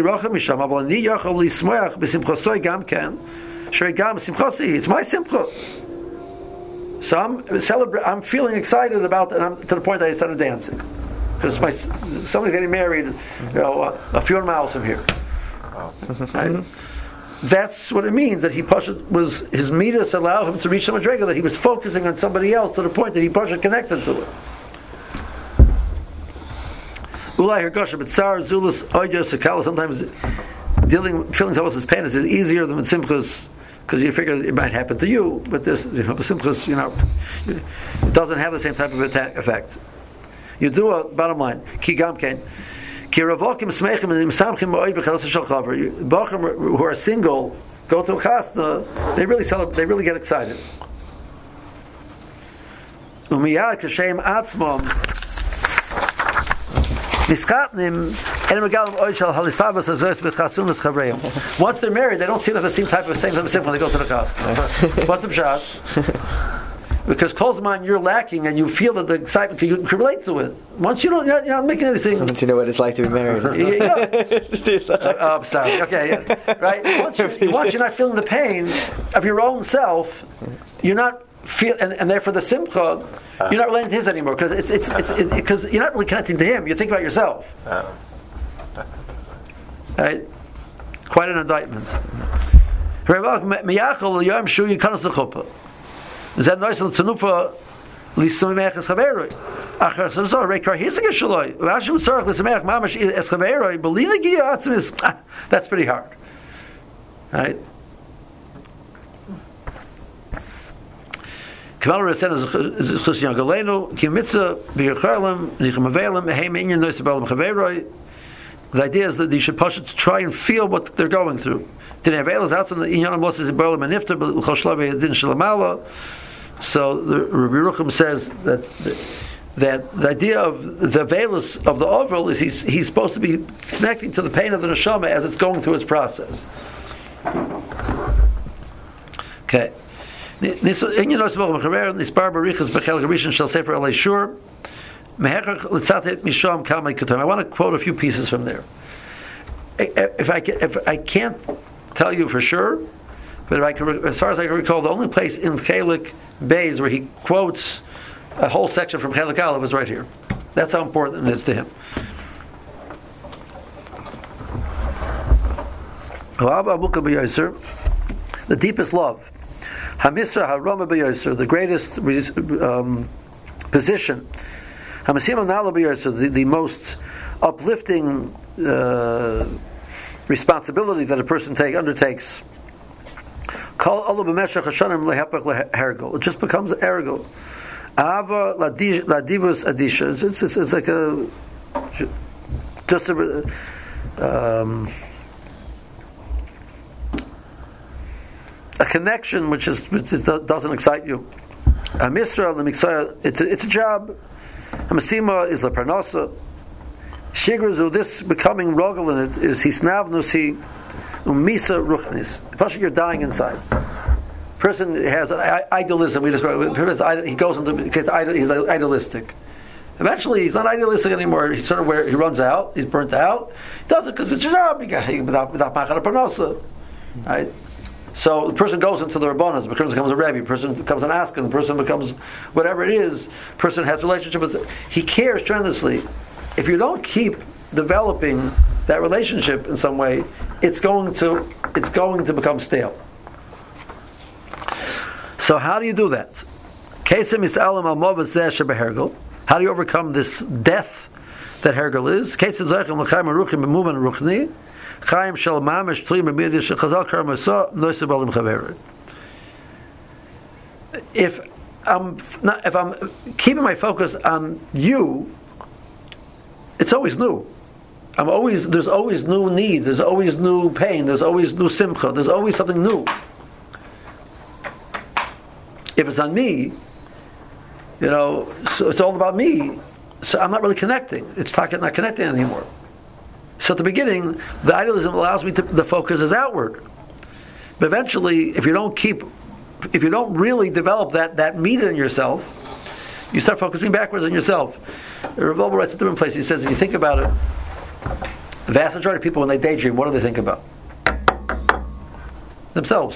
it's my simcha. So I'm feeling excited about it, and to the point that I started dancing because somebody's getting married, a few miles from here. Right? That's what it means that he was his midas allowed him to reach so much regular that he was focusing on somebody else to the point that he connected to it. Sometimes feeling someone else's pain is easier than simchas because you figure it might happen to you, but this simchas, it doesn't have the same type of effect. You do a bottom line. Ki gamken. Bachim who are single go to a chasna, they really celebrate, they really get excited. Once they're married, they don't see the same type of simcha when they go to the chasna. What's the pshat? Because Kolzman you're lacking and you feel that the excitement you can relate to it. Once you're not making anything. Once you know what it's like to be married. I'm sorry. Okay, yeah. Right. Once you're not feeling the pain of your own self, you're not feel, and therefore the simcha, you're not relating to his anymore because it's because you're not really connecting to him. You think about yourself. Right. Quite an indictment. Zed noisel tnufa lisumech es chaveroi. Achar so rekar hisige shloi. Vashu tzarich lisumech mamash es chaveroi. Belina gia atzmis. That's pretty hard, right? Kamal Rasen is chus yangalenu kimitza b'yacharlim nichamavelim heim inyan noisabalim chaveroi. The idea is that they should push it to try and feel what they're going through. So the Rabbi Yerucham says that that the idea of the veilus of the oval is he's supposed to be connecting to the pain of the neshama as it's going through its process. Okay. I want to quote a few pieces from there. If I can't tell you for sure, but as far as I can recall, the only place in Chelik Beis where he quotes a whole section from Chelik Aleph is right here. That's how important it is to him. The deepest love, Hamisra Haroma B'Yoser, the greatest position, Hamasim Nala B'Yoser, the most uplifting responsibility that a person undertakes. It just becomes ergo. Ava ladivus adisha. It's like a connection which doesn't excite you. A misra l'miksaya. It's a job. A masima is la parnasa. Shigrazu, this becoming rogel in it is hisnavnusi umisa ruchnis. Plus, you're dying inside. Person has idealism. He goes into he's idealistic. Eventually, he's not idealistic anymore. He's sort of where he runs out. He's burnt out. He does it because it's a job. Right? So the person goes into the Rabbanas, the person becomes a Rebbe, the person becomes an Askin, the person becomes whatever it is. The person has a relationship with. He cares tremendously. If you don't keep developing that relationship in some way, it's going to become stale. So how do you do that? How do you overcome this death that Hergel is? If I'm keeping my focus on you, it's always new. There's always new needs, there's always new pain, there's always new simcha, there's always something new. If it's on me, so it's all about me, so I'm not really connecting. It's not connecting anymore. So at the beginning, the idealism allows me the focus is outward. But eventually, if you don't really develop that meat in yourself, you start focusing backwards on yourself. Rav Wolbe writes a different place. He says, if you think about it, the vast majority of people, when they daydream, what do they think about? Themselves.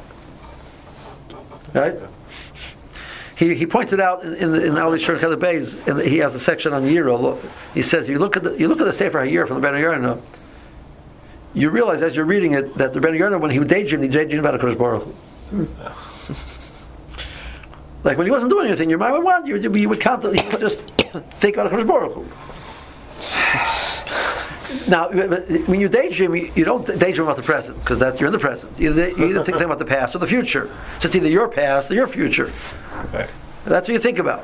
Right? He pointed out in the Ali Shur Chelik Beis, and he has a section on Yiro. He says, you look at the Sefer HaYir from the Ben Yarna, you realize as you're reading it that the Ben Yarna, when he daydreamed about a Kodesh Baruch Hu. Like when he wasn't doing anything, your mind would want you would count. He would just think about a Kodesh Baruch Hu. Now, when you daydream, you don't daydream about the present because you're in the present. You either think about the past or the future. So it's either your past or your future. Okay. That's what you think about.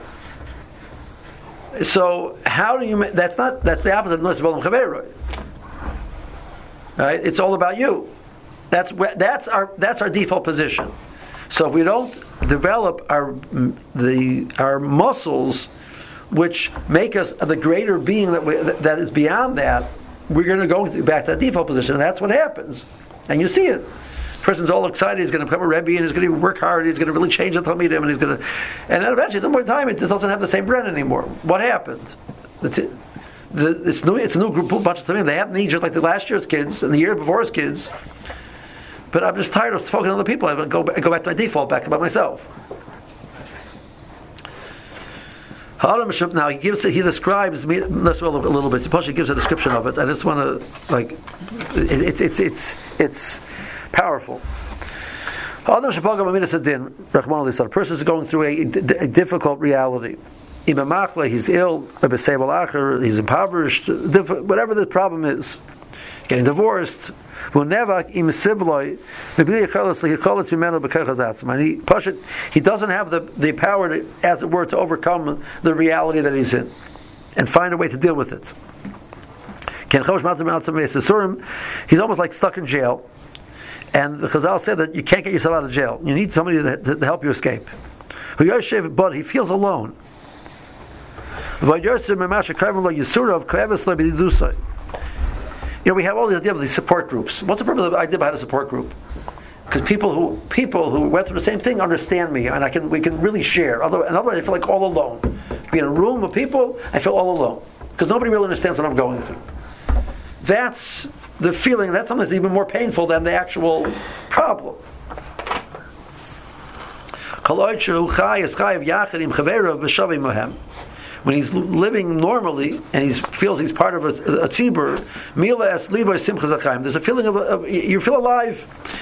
So how do you? That's the opposite of Nois Volim Chaveroi. Right? It's all about you. That's our default position. So if we don't develop our muscles, which make us the greater being that is beyond that, we're going to go back to that default position, and that's what happens. And you see it. The person's all excited. He's going to become a Rebbe, and he's going to work hard. He's going to really change the Talmidim, and then eventually, some more time, it just doesn't have the same bread anymore. What happens? It's new. It's a new group, bunch of Talmidim. They have needs just like the last year's kids and the year before's kids. But I'm just tired of focusing on other people. I go back to my default, back about myself. Now he describes a little bit. He gives a description of it. I just want to it's powerful. A person is going through a difficult reality. He's ill, he's impoverished, whatever the problem is. Getting divorced. He doesn't have the power to, as it were, to overcome the reality that he's in and find a way to deal with it. He's almost like stuck in jail, and the Chazal said that you can't get yourself out of jail. You need somebody to help you escape. But he feels alone. We have all the idea of these support groups. What's the purpose of the idea behind a support group? Because people who went through the same thing understand me, and we can really share. Otherwise, I feel like all alone. Be in a room of people, I feel all alone because nobody really understands what I'm going through. That's the feeling. That's something that's even more painful than the actual problem. When he's living normally and he feels he's part of a tzibur, there's a feeling of you feel alive.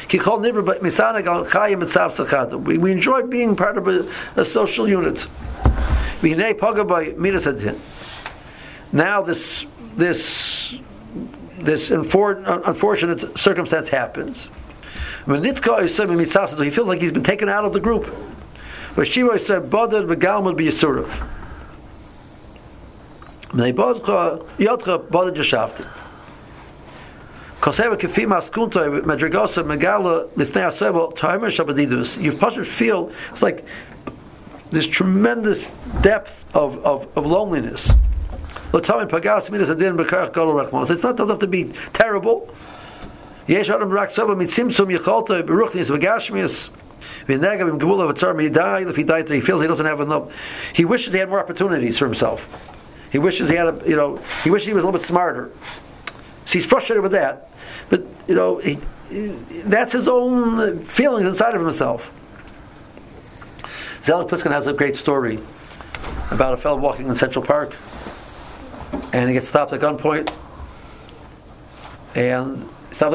We enjoy being part of a social unit. Now this unfortunate circumstance happens. He feels like he's been taken out of the group. But Shiva said, "Bodad v'galmud b'yisurav." Yotcha bodad yashavti. Koseva kefim askunto madrigosa megala lifnei asebo timer shabadidus. You must feel it's like this tremendous depth of loneliness. It's not doesn't have to be terrible. Yesh adam rak seba mitzimtzum yecholto beruchnis v'gashmius. He feels he doesn't have enough. He wishes he had more opportunities for himself. He wishes he had he wishes he was a little bit smarter. So he's frustrated with that. But that's his own feelings inside of himself. Zelig Pliskin has a great story about a fellow walking in Central Park, and he gets stopped at gunpoint, and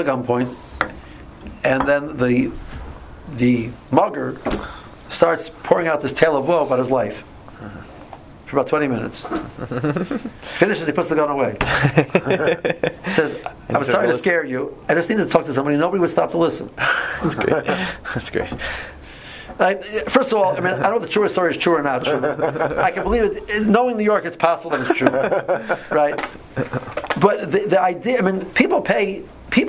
then the mugger starts pouring out this tale of woe about his life for about 20 minutes. Finishes, he puts the gun away. He says, "I'm sorry to scare you. I just need to talk to somebody." Nobody would stop to listen. That's great. That's great. First of all, I don't know if the true story is true or not true. I can believe it. Knowing New York, it's possible that it's true, right? But the idea, people pay.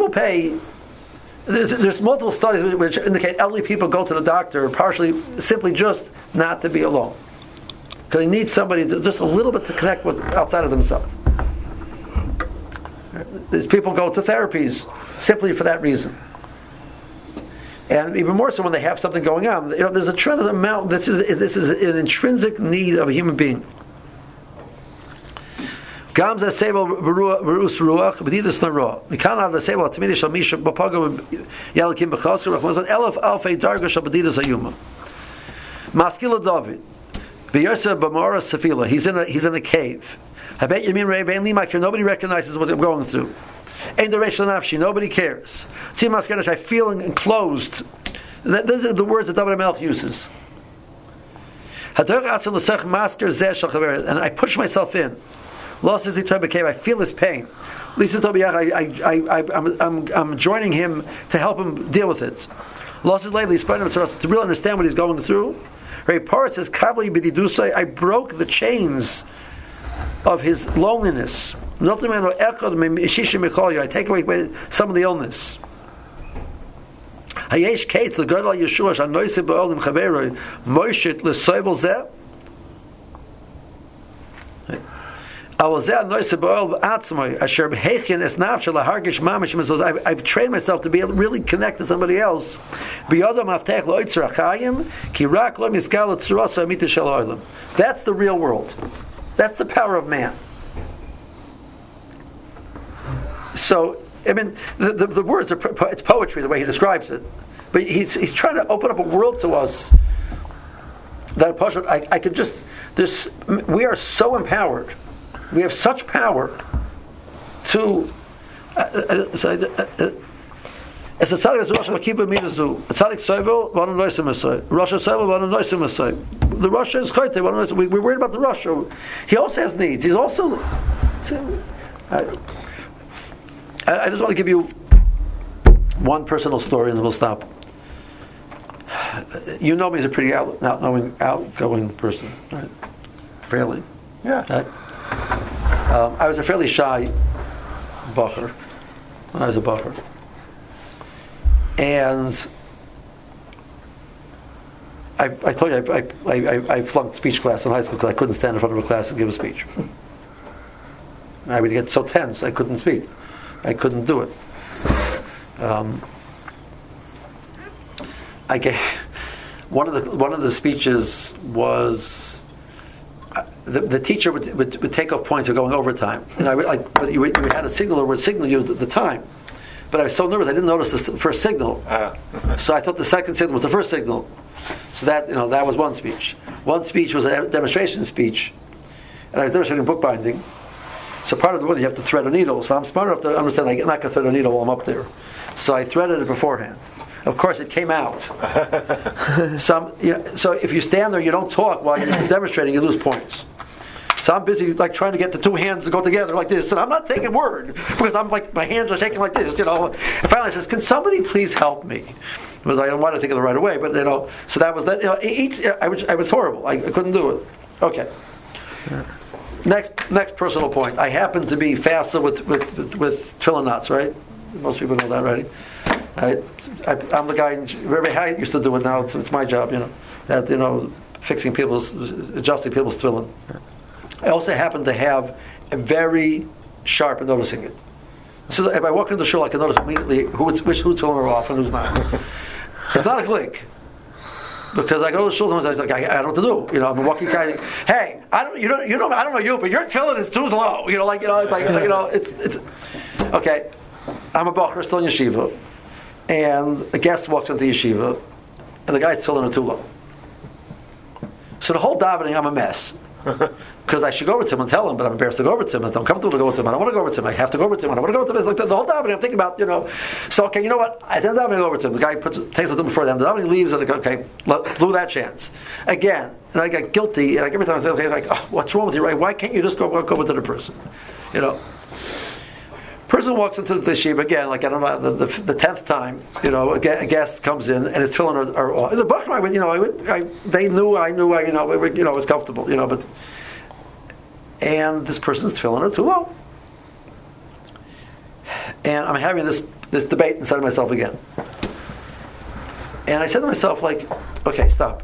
There's multiple studies which indicate elderly people go to the doctor partially simply just not to be alone, because they need somebody just a little bit to connect with outside of themselves. There's people go to therapies simply for that reason. And even more so when they have something going on. There's a tremendous amount. This is an intrinsic need of a human being. Gam ze sevel verus ruach b'didus nara. Mikan av the sevel tmini shal misha b'pagam yalakim b'chasker rachmazon elef alfei darga shal b'didus ayuma. Maskila David b'yosef b'mara sefila. He's in a cave. Habet yamin re'vein limakir. Nobody recognizes what I'm going through. Ein deresh l'nafshi. Nobody cares. Tzim maskadash. I feel enclosed. Those are the words that David HaMelech uses. And I push myself in. I feel his pain. I'm joining him to help him deal with it. To really understand what he's going through. Parrot says, I broke the chains of his loneliness. I take away some of the illness. Hayesh Kate, the girl Yeshua, Shanoise Ba'olim Chaveroi, Moishit Lesoivel Zeh. I've trained myself to be able to really connect to somebody else. That's the real world. That's the power of man. So, the words it's poetry the way he describes it, but he's trying to open up a world to us that I could just we are so empowered. We have such power to. It's a tzaddik as Rosh Makiba Minazu. A tzaddik sovel one noisim asay. Rosh sovel one noisim asay. The Rosh is chayte one noisim. We're worried about the Rosh. He also has needs. He's also. I just want to give you one personal story, and then we'll stop. You know me as a pretty outgoing person, right? Fairly. Yeah. Right? I was a fairly shy bacher when I was a bacher, and I told you I flunked speech class in high school because I couldn't stand in front of a class and give a speech. I would get so tense I couldn't speak. I couldn't do it. I gave one of the speeches was the teacher would take off points for going overtime, and but you had a signaler would signal you the time. But I was so nervous I didn't notice the first signal, so I thought the second signal was the first signal. So that that was one speech. One speech was a demonstration speech, and I was demonstrating bookbinding. So part of the work you have to thread a needle. So I'm smart enough to understand I'm not going to thread a needle while I'm up there. So I threaded it beforehand. Of course, it came out. So if you stand there, you don't talk while you're demonstrating, you lose points. So I'm busy trying to get the two hands to go together like this, and I'm not taking word because I'm my hands are shaking like this, And finally, I says, "Can somebody please help me?" Because I don't want to think of it right away, but so that was that. I was horrible. I couldn't do it. Okay. Next personal point. I happen to be faster with tefillin knots, right? Most people know that, right? I'm the guy. Rabbi Hayat used to do it. Now it's my job. Adjusting people's tefillin. I also happen to have a very sharp at noticing it. So if I walk into the shul, I can notice immediately who's tefillin are off and who's not. It's not a click. Because I go to the shul, I don't know what to do. I'm a walking guy. Hey, I don't know you, but your tefillin is too low. It's okay. I'm a bacher still in yeshiva, and a guest walks into yeshiva, and the guy's tefillin are too low. So the whole davening, I'm a mess. Because I should go over to him and tell him, but I'm embarrassed to go over to him. I'm comfortable to go over to him. I don't want to go over to him. I have to go over to him. I don't want to go over to him. It's like the whole davening. I'm thinking about, So, okay, you know what? I then davening over to him. The guy takes it with him before then. The davening leaves, and I go, okay, blew that chance. Again, and I got guilty, and every time I say, what's wrong with you, right? Why can't you just go over to the person? Person walks into the yeshiva again, I don't know, the 10th time, a guest comes in and his tefillin are off. The Bachman, they knew, I knew, it was comfortable, but, and this person's tefillin are too low. And I'm having this debate inside of myself again. And I said to myself, okay, stop.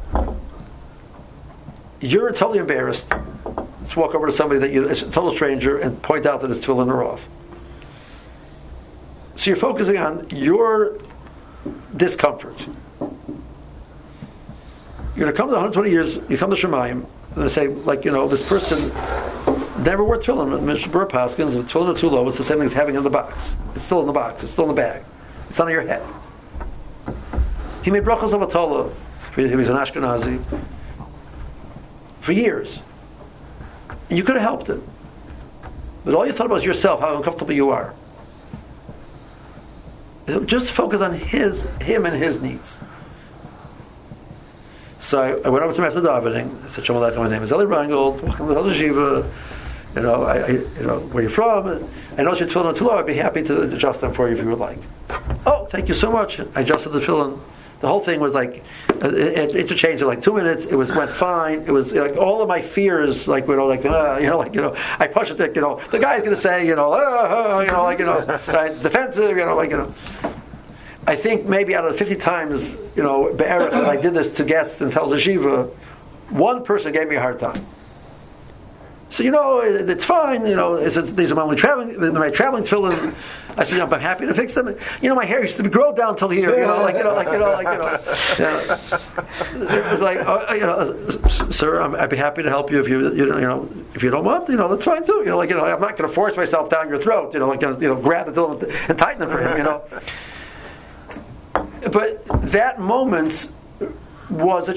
You're totally embarrassed to walk over to somebody that is a total stranger and point out that his tefillin are off. So you're focusing on your discomfort. You're going to come to 120 years, you come to Shemayim, and they say, this person never wore tefillin. Mr. Burr Paskins, if tefillin are too low, it's the same thing as having it in the box. It's still in the box. It's still in the bag. It's not on your head. He made brachos of Atola. He was an Ashkenazi for years. And you could have helped him. But all you thought about was yourself, how uncomfortable you are. Just focus on him and his needs. So I went over to him after davening. I said, "Shalom Aleichem, my name is Eli Reingold. Welcome to the Yeshiva. Where you're from? I know your tefillin are too low. I'd be happy to adjust them for you if you would like." "Oh, thank you so much." I adjusted the tefillin. The whole thing was it interchanged in 2 minutes. It went fine. It was all of my fears, I push it. The guy's going to say, defensive, I think maybe out of 50 times, Be'erach, that I did this to guests in Tel Yeshiva, one person gave me a hard time. So it's fine. These are my only traveling tefillin. I said, I'm happy to fix them. My hair used to grow down till here. It was sir, I'd be happy to help you if you don't want. That's fine too. I'm not going to force myself down your throat. Grab the tefillin and tighten them for him. But that moment was a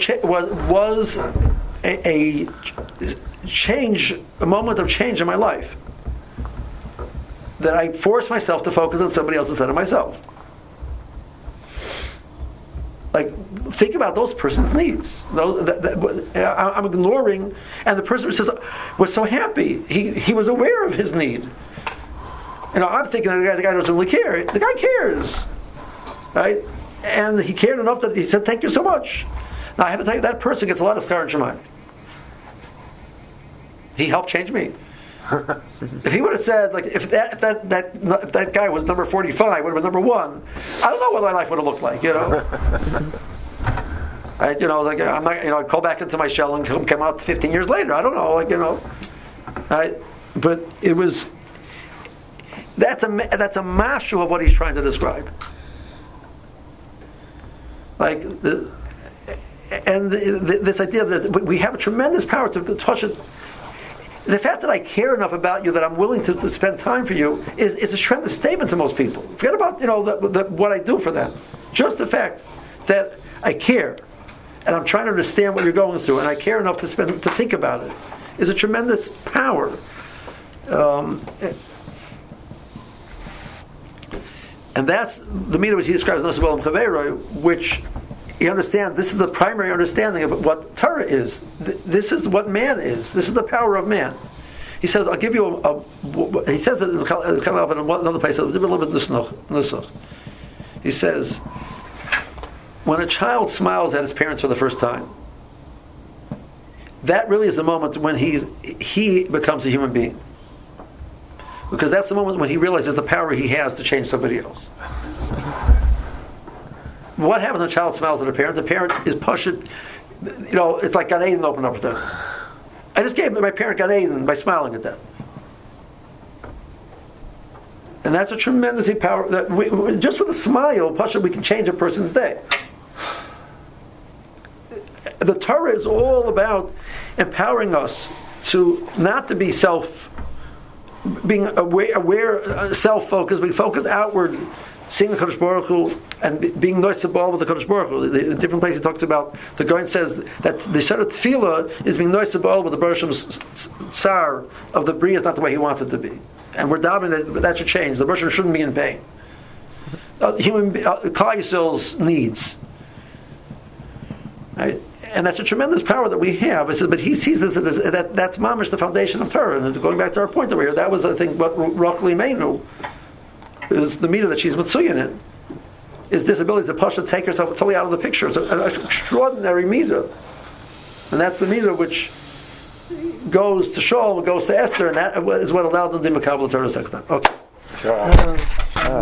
change, a moment of change in my life. That I forced myself to focus on somebody else instead of myself. Think about those person's needs. I'm ignoring, and the person was so happy. He was aware of his need. I'm thinking the guy doesn't really care. The guy cares, right? And he cared enough that he said, "Thank you so much." Now I have to tell you, that person gets a lot of schar in Shemayim. He helped change me. If he would have said, if that guy was number 45, would have been number 1, I don't know what my life would have looked like, I'm not, I call back into my shell and come out 15 years later. I don't know, but it was. That's a mashu of what he's trying to describe. This idea that we have a tremendous power to touch it. The fact that I care enough about you that I'm willing to spend time for you is a tremendous statement to most people. Forget about what I do for them. Just the fact that I care and I'm trying to understand what you're going through and I care enough to think about it is a tremendous power. And that's the meaning which he describes in Nasabel and Chaveiroi, which he understands. This is the primary understanding of what Torah is. This is what man is. This is the power of man. He says, "I'll give you he says it in another place. It's a little bit nusach. He says, when a child smiles at his parents for the first time, that really is the moment when he becomes a human being. Because that's the moment when he realizes the power he has to change somebody else. What happens when a child smiles at a parent? The parent is pushing, it's like Gan Eden opened up with them. I just gave my parent Gan Eden by smiling at them. And that's a tremendous power. That just with a smile, we can change a person's day. The Torah is all about empowering us not to be being aware, self-focused, being focused outward, seeing the Kadosh Baruch Hu, and being noisable with the Kadosh Baruch Hu. In different places he talks about, the Goyen says that the Shara Tefillah is being noisable with the Baruch Hashem's tsar of the Bria is not the way he wants it to be. And we're davening that should change. The Baruch Hashem shouldn't be in pain. Klal Yisrael's needs. Right? And that's a tremendous power that we have. But he sees this that's mamish, the foundation of Torah. And going back to our point over here, that was, I think, what Rachel Imenu is the meter that she's mitzuyin in. Is this ability to push and take herself totally out of the picture. It's an extraordinary meter. And that's the meter which goes to Shaul, goes to Esther, and that is what allowed them to be Makabel Torah second time. Okay. Sure.